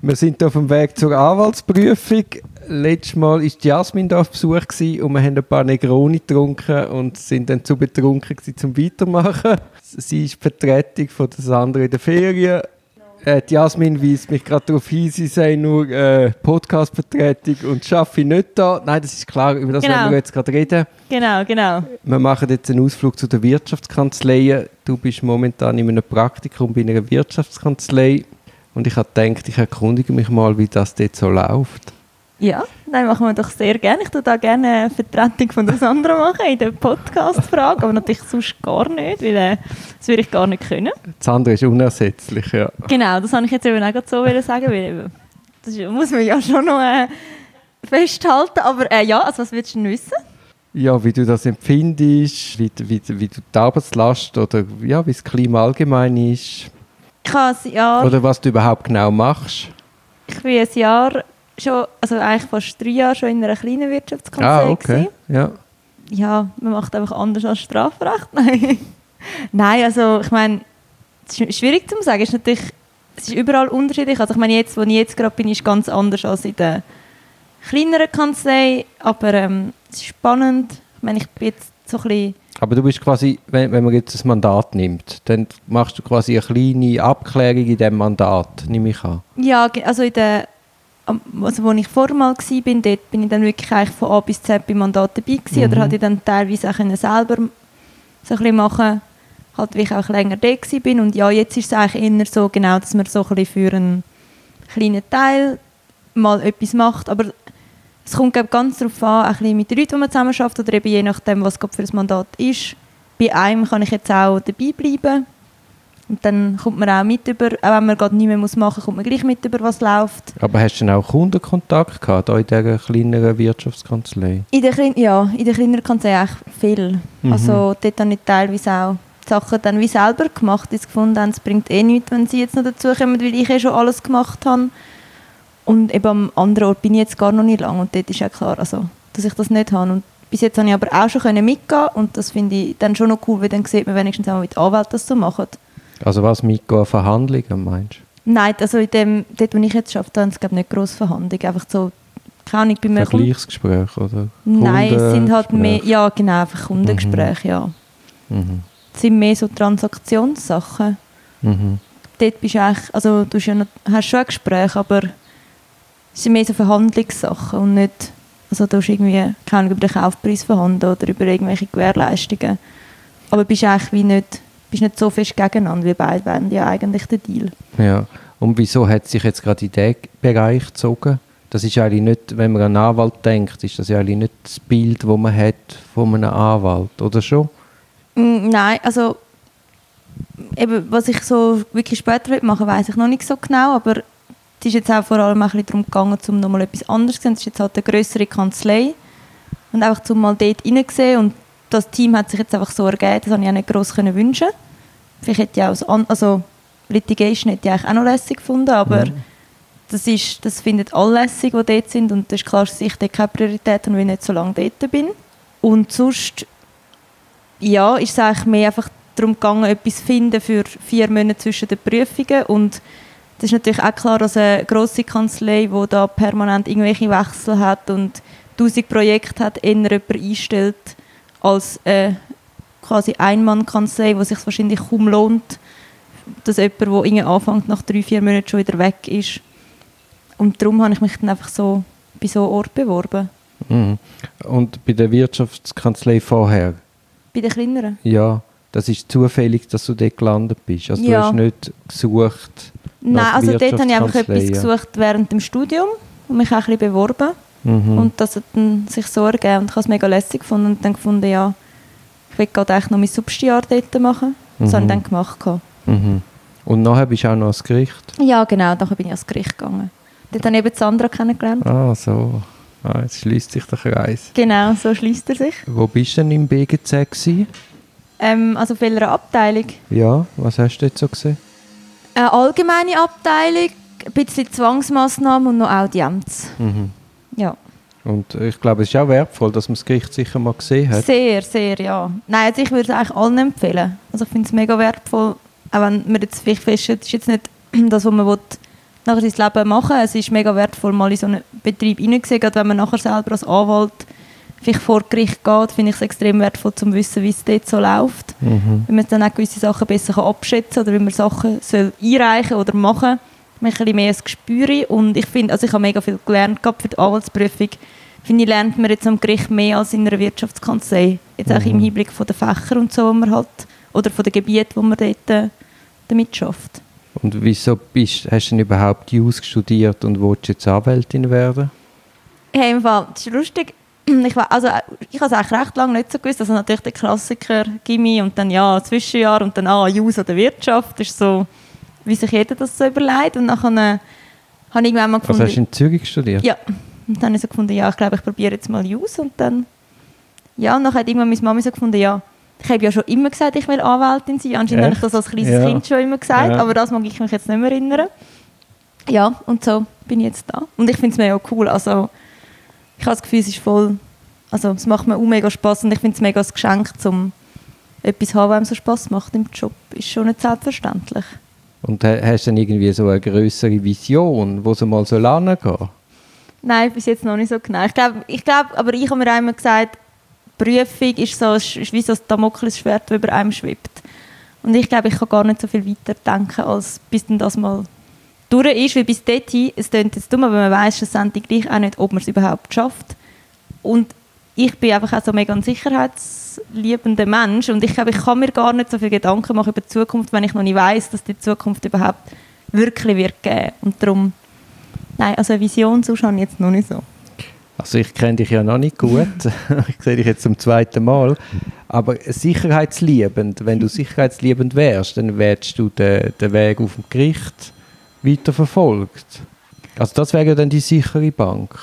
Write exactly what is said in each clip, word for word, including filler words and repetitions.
Wir sind auf dem Weg zur Anwaltsprüfung. Letztes Mal war die Jasmin da auf Besuch und wir haben ein paar Negroni getrunken und sind dann zu betrunken gewesen, zum Weitermachen. Sie ist die Vertretung von der Sandra in der Ferien. Äh, die Jasmin weist mich gerade darauf hin, sie sei nur äh, Podcast-Vertretung und schaffe nicht da. Nein, das ist klar, über das genau. wollen wir jetzt gerade reden. Genau, genau. Wir machen jetzt einen Ausflug zu der Wirtschaftskanzlei. Du bist momentan in einem Praktikum bei einer Wirtschaftskanzlei und ich habe gedacht, ich erkundige mich mal, wie das dort so läuft. Ja, nein, machen wir doch sehr gerne. Ich tue da gerne eine Vertretung von der Sandra machen in der Podcast-Frage, aber natürlich sonst gar nicht, weil äh, das würde ich gar nicht können. Sandra ist unersetzlich, ja. Genau, das wollte ich jetzt eben auch gerade so sagen, weil das muss man ja schon noch äh, festhalten. Aber äh, ja, also was willst du denn wissen? Ja, wie du das empfindest, wie, wie, wie du die Arbeitslast oder ja, wie das Klima allgemein ist. Ich habe ein Jahr... Oder was du überhaupt genau machst. Ich bin ein Jahr... Schon, also eigentlich fast drei Jahre schon in einer kleinen Wirtschaftskanzlei. Ah, okay. Ja. Ja, man macht einfach anders als Strafrecht. Nein, Nein, also ich meine, es ist schwierig zu sagen. Es ist natürlich, es ist überall unterschiedlich. Also ich meine, jetzt, wo ich jetzt gerade bin, ist ganz anders als in der kleineren Kanzlei. Aber ähm, es ist spannend. Ich meine, ich bin jetzt so ein bisschen... Aber du bist quasi, wenn, wenn man jetzt ein Mandat nimmt, dann machst du quasi eine kleine Abklärung in diesem Mandat, nehme ich an. Ja, also in der... Also, als ich vorher mal war, bin, dort bin ich dann wirklich eigentlich von A bis Z bei Mandaten dabei gewesen, mhm. Oder hatte ich dann teilweise auch selber so ein bisschen machen, halt, wie ich auch länger da war. Und ja, jetzt ist es eigentlich eher so, genau, dass man so ein bisschen für einen kleinen Teil mal etwas macht. Aber es kommt glaube ich, ganz darauf an, ein bisschen mit den Leuten, die man zusammen schafft, oder eben je nachdem, was gerade für ein Mandat ist. Bei einem kann ich jetzt auch dabei bleiben. Und dann kommt man auch mit über, auch wenn man gerade nichts mehr machen muss, kommt man gleich mit über, was läuft. Aber hast du denn auch Kundenkontakt gehabt, in dieser kleineren Wirtschaftskanzlei? In der Klein- ja, in der kleineren Kanzlei eigentlich viel. Mhm. Also dort habe ich teilweise auch die Sachen dann wie selber gemacht, die sie gefunden haben, es bringt eh nichts, wenn sie jetzt noch dazukommen, weil ich eh schon alles gemacht habe. Und eben am anderen Ort bin ich jetzt gar noch nicht lange und dort ist ja klar, also, dass ich das nicht habe. Und bis jetzt habe ich aber auch schon mitgehen und das finde ich dann schon noch cool, weil dann sieht man wenigstens auch, wie die Anwälte das so machen. Also was, mitgehen, Verhandlungen, meinst du? Nein, also in dem, dort, wo ich jetzt arbeite, haben es nicht grosse Verhandlungen. Einfach so, keine Ahnung, bei mir... Vergleichsgespräche, oder? Nein, es sind halt mehr... Ja, genau, einfach Kundengespräche, mhm. ja. Mhm. Es sind mehr so Transaktionssachen. Mhm. Dort bist du eigentlich... Also du hast, ja noch, hast schon ein Gespräch, aber es sind mehr so Verhandlungssachen und nicht... Also du hast irgendwie, keine Ahnung, über den Kaufpreis verhandeln oder über irgendwelche Gewährleistungen. Aber bist eigentlich wie nicht... bist nicht so fest gegeneinander, wie beide wären ja eigentlich der Deal. Ja, und wieso hat sich jetzt gerade in diesen Bereich gezogen? Das ist eigentlich nicht, wenn man an einen Anwalt denkt, ist das ja eigentlich nicht das Bild, das man hat von einem Anwalt, oder schon? Mm, nein, also eben, was ich so wirklich später machen will, weiss ich noch nicht so genau, aber es ist jetzt auch vor allem ein bisschen darum gegangen, um nochmal etwas anderes zu sehen. Es ist jetzt halt eine grössere Kanzlei und einfach zum mal dort reingesehen und das Team hat sich jetzt einfach so ergeben, das habe ich auch nicht gross wünschen. Vielleicht hätte ich auch An- also Litigation hätte ich eigentlich auch noch lässig gefunden, aber mhm. das, ist, das finden alle lässig, die dort sind und das ist klar, dass ich dort keine Priorität habe, weil ich nicht so lange dort bin. Und sonst ja, ist es eigentlich mehr einfach darum gegangen, etwas zu finden für vier Monate zwischen den Prüfungen und das ist natürlich auch klar, dass eine grosse Kanzlei, die da permanent irgendwelche Wechsel hat und tausend Projekte hat, eher jemanden einstellt, als äh, quasi Einmann-Kanzlei, wo es sich wahrscheinlich kaum lohnt, dass jemand, der irgendwie anfängt, nach drei, vier Monaten schon wieder weg ist. Und darum habe ich mich dann einfach so bei so einem Ort beworben. Mhm. Und bei der Wirtschaftskanzlei vorher? Bei den kleineren? Ja, das ist zufällig, dass du dort gelandet bist. Also ja. Du hast nicht gesucht Nein, also dort habe ich einfach etwas gesucht während dem Studium und mich auch ein bisschen beworben. Mhm. Und das hat dann sich so ergeben und ich habe es mega lässig gefunden und dann gefunden, ja, ich will gerade eigentlich noch mein Substijahr dort machen. Das mhm. habe ich dann gemacht. Mhm. Und nachher bist du auch noch ans Gericht? Ja, genau, nachher bin ich ans Gericht gegangen. Dort habe ich eben Sandra kennengelernt. Ah, so. Ah, jetzt schließt sich der Kreis. Genau, so schließt er sich. Wo bist du denn im B G Z gewesen? Ähm, also auf welcher Abteilung? Ja, was hast du jetzt so gesehen? Eine allgemeine Abteilung, ein bisschen Zwangsmaßnahmen und noch Audienz. Mhm. Ja. Und ich glaube, es ist auch wertvoll, dass man das Gericht sicher mal gesehen hat. Sehr, sehr, ja. Nein, also ich würde es eigentlich allen empfehlen. Also ich finde es mega wertvoll, auch wenn man jetzt vielleicht feststellt, es ist jetzt nicht das, was man will, nachher sein Leben machen. Es ist mega wertvoll, mal in so einen Betrieb hineinzusehen, gerade wenn man nachher selber als Anwalt vielleicht vor Gericht geht, finde ich es extrem wertvoll, um zu wissen, wie es dort so läuft. Mhm. Wenn man dann auch gewisse Sachen besser abschätzen kann oder wie man Sachen soll einreichen oder machen soll. Man hat ein bisschen mehr ein Gespür. Und ich finde, also ich habe mega viel gelernt gehabt für die Anwaltsprüfung. Finde ich, lernt man jetzt am Gericht mehr als in einer Wirtschaftskanzlei. Jetzt auch Mhm. im Hinblick von den Fächern und so, die man hat, oder von den Gebieten, wo man dort äh, damit schafft. Und wieso bist, hast du denn überhaupt Jus studiert und willst jetzt Anwältin werden? Hey, im Fall, das ist lustig. Ich, war, also, ich habe es eigentlich recht lange nicht so gewusst. Also natürlich der Klassiker Gymi und dann ja Zwischenjahr und dann ah, Jus oder Wirtschaft. Das ist so, wie sich jeder das so überlegt. Und dann äh, habe ich irgendwann mal gefunden... Also hast du in Zürich studiert? Ja. Und dann habe ich so gefunden, ja, ich glaube, ich probiere jetzt mal Jus. Und dann... Ja, und dann hat irgendwann meine Mama so gefunden, ja, ich habe ja schon immer gesagt, ich will Anwältin sein. Anscheinend habe ich das als kleines Ja. Kind schon immer gesagt, Ja. aber das mag ich mich jetzt nicht mehr erinnern. Ja, und so bin ich jetzt da. Und ich finde es mega cool. Also, ich habe das Gefühl, es ist voll... Also, es macht mir auch mega Spass und ich finde es mega ein Geschenk, um etwas zu haben, was einem so Spass macht im Job. Ist schon nicht selbstverständlich. Und ha- hast du dann irgendwie so eine grössere Vision, wo so mal so lange gehen? Nein, bis jetzt noch nicht so genau. Ich glaube, ich glaub, aber ich habe mir auch immer gesagt, Prüfung ist, so, ist wie so ein Damoklesschwert, das über einem schwebt. Und ich glaube, ich kann gar nicht so viel weiter denken, als bis dann das mal durch ist. Weil bis dorthin, es klingt jetzt dumm, aber man weiss schlussendlich gleich auch nicht, ob man es überhaupt schafft. Und ich bin einfach auch so mega ein sicherheitsliebender Mensch und ich glaube, ich kann mir gar nicht so viel Gedanken machen über die Zukunft, wenn ich noch nicht weiss, dass die Zukunft überhaupt wirklich wird geben. Und darum, nein, also eine Vision sonst habe ich jetzt noch nicht so. Also ich kenne dich ja noch nicht gut, ich sehe dich jetzt zum zweiten Mal, aber sicherheitsliebend, wenn du sicherheitsliebend wärst, dann wärst du den, den Weg auf dem Gericht weiterverfolgt. Also das wäre ja dann die sichere Bank.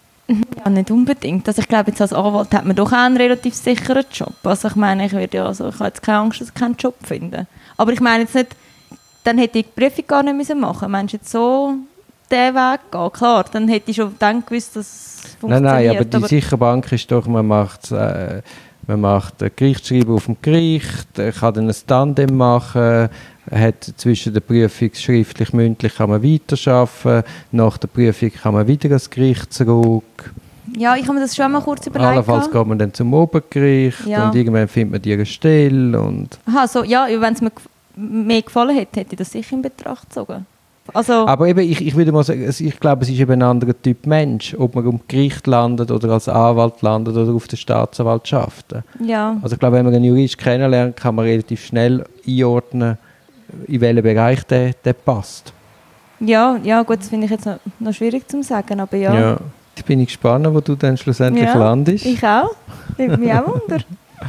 Ja, nicht unbedingt. Also ich glaube, jetzt als Anwalt hat man doch auch einen relativ sicheren Job. Also ich meine, ich würde ja, also ich habe jetzt keine Angst, dass ich keinen Job finde. Aber ich meine jetzt nicht, dann hätte ich die Prüfung gar nicht müssen machen. Meinst du jetzt so den Weg gehen? Klar, dann hätte ich schon dann gewusst, dass es funktioniert. Nein, nein, aber die sichere Bank ist doch, man macht, äh, man macht ein Gerichtsschreiben auf dem Gericht, äh, kann dann ein Tandem machen, hat zwischen der Prüfung schriftlich, mündlich kann man weiterarbeiten, nach der Prüfung kann man wieder ans Gericht zurück. Ja, ich habe mir das schon mal kurz überlegt. Allenfalls geht man dann zum Obergericht Ja. und irgendwann findet man die eine Stelle. Und Aha, so, ja, wenn es mir gef- mehr gefallen hätte, hätte ich das sicher in Betracht gezogen. Also, aber eben, ich, ich würde mal sagen, es- ich glaube, es ist eben ein anderer Typ Mensch, ob man am Gericht landet oder als Anwalt landet oder auf der Staatsanwaltschaft. ja. Also ich glaube, wenn man einen Jurist kennenlernt, kann man relativ schnell einordnen, in welchem Bereich der, der passt. Ja, ja, gut, das finde ich jetzt noch, noch schwierig zu sagen, aber ja. Ja. Ich bin gespannt, wo du dann schlussendlich Ja, landest Ich auch. Nimmt mich auch wunder.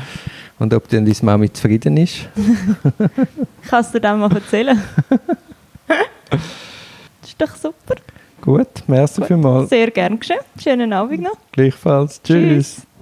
und ob dann deine Mami zufrieden ist. Kannst du dir mal erzählen? Das ist doch super. Gut, merci Gut. vielmals. Sehr gern geschehen. Schönen Abend noch. Gleichfalls. Tschüss. Tschüss.